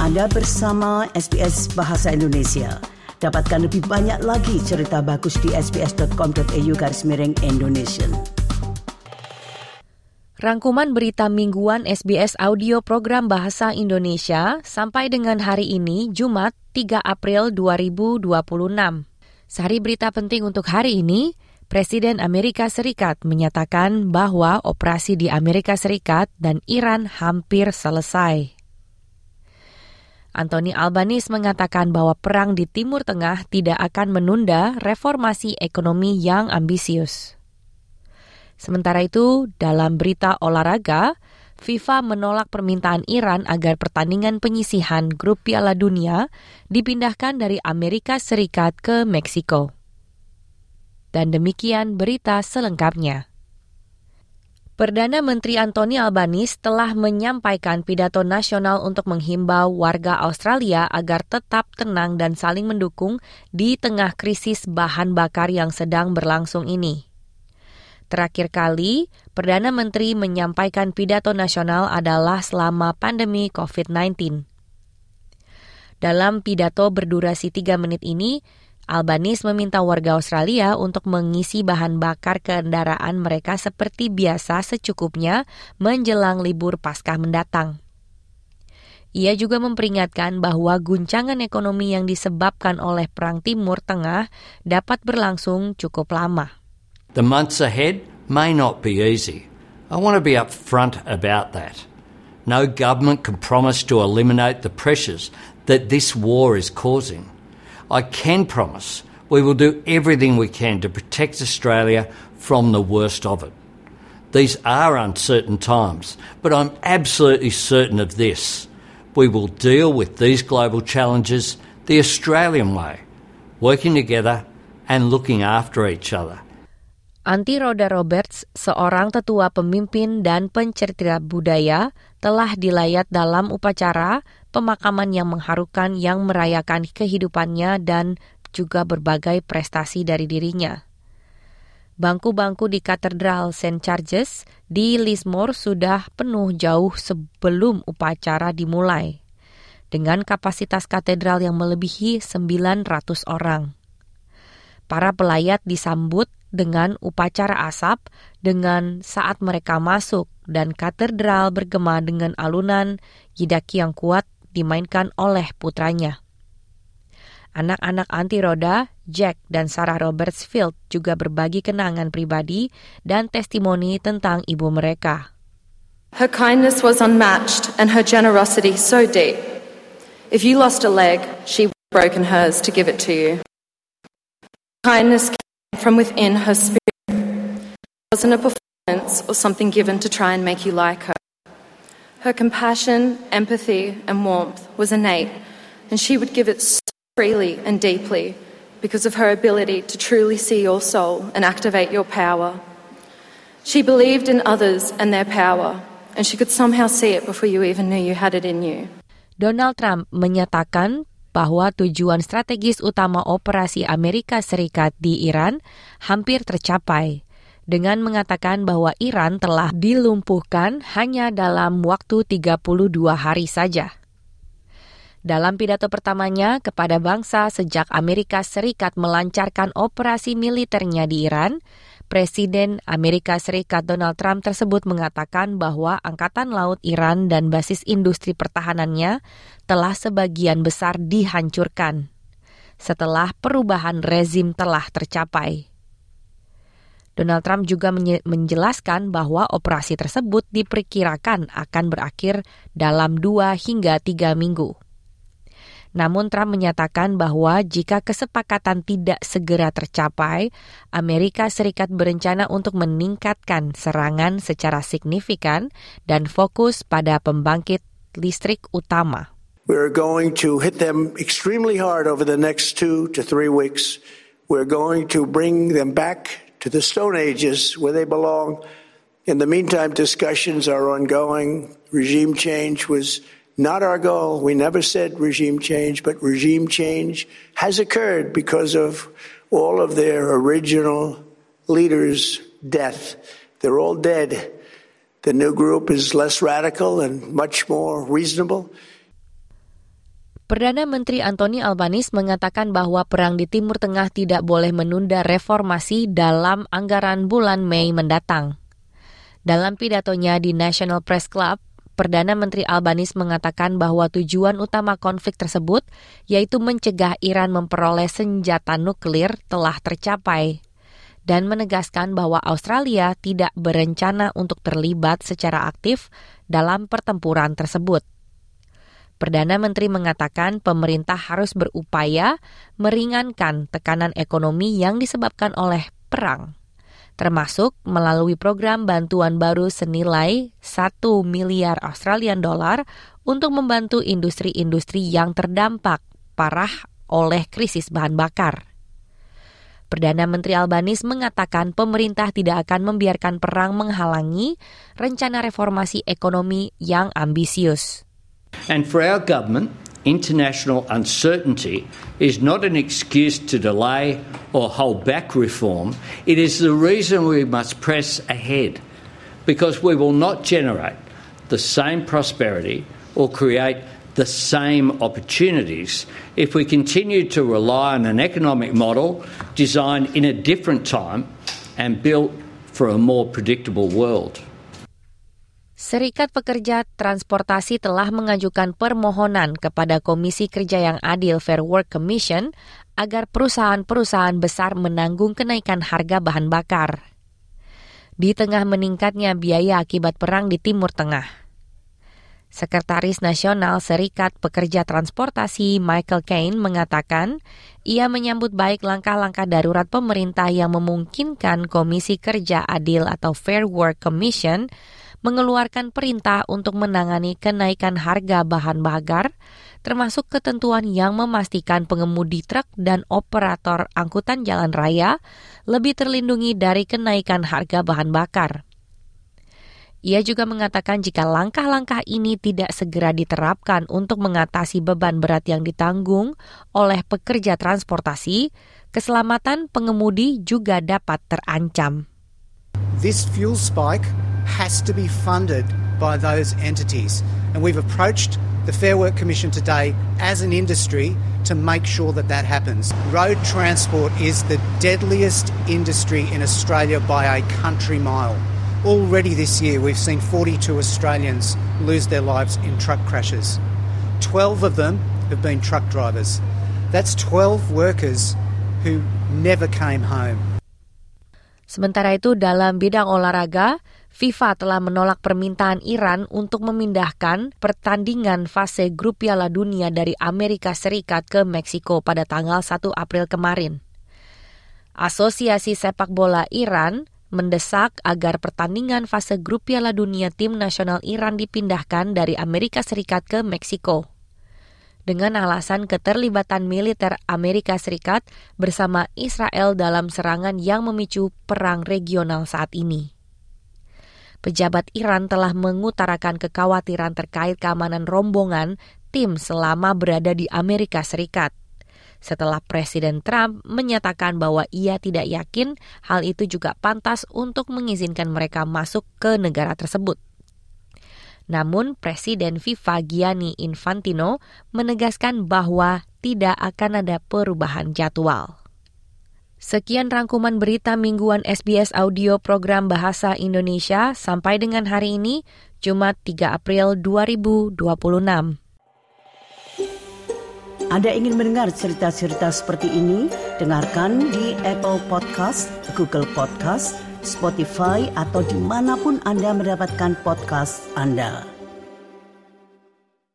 Anda bersama SBS Bahasa Indonesia. Dapatkan lebih banyak lagi cerita bagus di sbs.com.au/Indonesian. Rangkuman berita mingguan SBS Audio Program Bahasa Indonesia sampai dengan hari ini, Jumat 3 April 2026. Sehari berita penting untuk hari ini, Presiden Amerika Serikat menyatakan bahwa operasi di Amerika Serikat dan Iran hampir selesai. Anthony Albanese mengatakan bahwa perang di Timur Tengah tidak akan menunda reformasi ekonomi yang ambisius. Sementara itu, dalam berita olahraga, FIFA menolak permintaan Iran agar pertandingan penyisihan grup Piala Dunia dipindahkan dari Amerika Serikat ke Meksiko. Dan demikian berita selengkapnya. Perdana Menteri Anthony Albanese telah menyampaikan pidato nasional untuk menghimbau warga Australia agar tetap tenang dan saling mendukung di tengah krisis bahan bakar yang sedang berlangsung ini. Terakhir kali, Perdana Menteri menyampaikan pidato nasional adalah selama pandemi COVID-19. Dalam pidato berdurasi 3 menit ini, Albanese meminta warga Australia untuk mengisi bahan bakar kendaraan mereka seperti biasa secukupnya menjelang libur Paskah mendatang. Ia juga memperingatkan bahwa guncangan ekonomi yang disebabkan oleh Perang Timur Tengah dapat berlangsung cukup lama. The months ahead may not be easy. I want to be upfront about that. No government can promise to eliminate the pressures that this war is causing. I can promise we will do everything we can to protect Australia from the worst of it. These are uncertain times, but I'm absolutely certain of this. We will deal with these global challenges the Australian way, working together and looking after each other. Aunty Rhoda Roberts, seorang tetua pemimpin dan pencerita budaya, telah dilayat dalam upacara pemakaman yang mengharukan yang merayakan kehidupannya dan juga berbagai prestasi dari dirinya. Bangku-bangku di Katedral St. George's di Lismore sudah penuh jauh sebelum upacara dimulai, dengan kapasitas katedral yang melebihi 900 orang. Para pelayat disambut dengan upacara asap dengan saat mereka masuk dan katedral bergema dengan alunan Yidaki yang kuat dimainkan oleh putranya. Anak-anak Aunty Rhoda, Jack dan Sarah Robertsfield juga berbagi kenangan pribadi dan testimoni tentang ibu mereka. Her kindness was unmatched and her generosity so deep. If you lost a leg, she would have broken hers to give it to you. Kindness came from within her spirit. It wasn't a performance or something given to try and make you like her. Her compassion, empathy, and warmth was innate, and she would give it so freely and deeply because of her ability to truly see your soul and activate your power. She believed in others and their power, and she could somehow see it before you even knew you had it in you. Donald Trump menyatakan bahwa tujuan strategis utama operasi Amerika Serikat di Iran hampir tercapai, dengan mengatakan bahwa Iran telah dilumpuhkan hanya dalam waktu 32 hari saja. Dalam pidato pertamanya kepada bangsa sejak Amerika Serikat melancarkan operasi militernya di Iran, Presiden Amerika Serikat Donald Trump tersebut mengatakan bahwa Angkatan Laut Iran dan basis industri pertahanannya telah sebagian besar dihancurkan setelah perubahan rezim telah tercapai. Donald Trump juga menjelaskan bahwa operasi tersebut diperkirakan akan berakhir dalam 2 hingga 3 minggu. Namun Trump menyatakan bahwa jika kesepakatan tidak segera tercapai, Amerika Serikat berencana untuk meningkatkan serangan secara signifikan dan fokus pada pembangkit listrik utama. We're going to hit them extremely hard over the next 2 to 3 weeks. We're going to bring them back to the Stone Ages where they belong. In the meantime, discussions are ongoing. Regime change was not our goal. We never said regime change, but regime change has occurred because of all of their original leaders' death. They're all dead. The new group is less radical and much more reasonable. Perdana Menteri Anthony Albanese mengatakan bahwa perang di Timur Tengah tidak boleh menunda reformasi dalam anggaran bulan Mei mendatang. Dalam pidatonya di National Press Club, Perdana Menteri Albanese mengatakan bahwa tujuan utama konflik tersebut, yaitu mencegah Iran memperoleh senjata nuklir, telah tercapai, dan menegaskan bahwa Australia tidak berencana untuk terlibat secara aktif dalam pertempuran tersebut. Perdana Menteri mengatakan pemerintah harus berupaya meringankan tekanan ekonomi yang disebabkan oleh perang, termasuk melalui program bantuan baru senilai 1 miliar Australian dollar untuk membantu industri-industri yang terdampak parah oleh krisis bahan bakar. Perdana Menteri Albanese mengatakan pemerintah tidak akan membiarkan perang menghalangi rencana reformasi ekonomi yang ambisius. And for our government, international uncertainty is not an excuse to delay or hold back reform. It is the reason we must press ahead, because we will not generate the same prosperity or create the same opportunities if we continue to rely on an economic model designed in a different time and built for a more predictable world. Serikat Pekerja Transportasi telah mengajukan permohonan kepada Komisi Kerja yang Adil Fair Work Commission agar perusahaan-perusahaan besar menanggung kenaikan harga bahan bakar di tengah meningkatnya biaya akibat perang di Timur Tengah. Sekretaris Nasional Serikat Pekerja Transportasi Michael Cain mengatakan ia menyambut baik langkah-langkah darurat pemerintah yang memungkinkan Komisi Kerja Adil atau Fair Work Commission mengeluarkan perintah untuk menangani kenaikan harga bahan bakar, termasuk ketentuan yang memastikan pengemudi truk dan operator angkutan jalan raya lebih terlindungi dari kenaikan harga bahan bakar. Ia juga mengatakan jika langkah-langkah ini tidak segera diterapkan untuk mengatasi beban berat yang ditanggung oleh pekerja transportasi, keselamatan pengemudi juga dapat terancam. This fuel spike has to be funded by those entities. And we've approached the Fair Work Commission today as an industry to make sure that that happens. Road transport is the deadliest industry in Australia by a country mile. Already this year we've seen 42 Australians lose their lives in truck crashes. 12 of them have been truck drivers. That's 12 workers who never came home. Sementara itu, dalam bidang olahraga, FIFA telah menolak permintaan Iran untuk memindahkan pertandingan fase grup Piala Dunia dari Amerika Serikat ke Meksiko pada tanggal 1 April kemarin. Asosiasi Sepak Bola Iran mendesak agar pertandingan fase grup Piala Dunia tim nasional Iran dipindahkan dari Amerika Serikat ke Meksiko, dengan alasan keterlibatan militer Amerika Serikat bersama Israel dalam serangan yang memicu perang regional saat ini. Pejabat Iran telah mengutarakan kekhawatiran terkait keamanan rombongan tim selama berada di Amerika Serikat, setelah Presiden Trump menyatakan bahwa ia tidak yakin hal itu juga pantas untuk mengizinkan mereka masuk ke negara tersebut. Namun, Presiden FIFA Gianni Infantino menegaskan bahwa tidak akan ada perubahan jadwal. Sekian rangkuman berita mingguan SBS Audio Program Bahasa Indonesia sampai dengan hari ini, Jumat 3 April 2026. Anda ingin mendengar cerita-cerita seperti ini? Dengarkan di Apple Podcast, Google Podcast, Spotify, atau dimanapun Anda mendapatkan podcast Anda.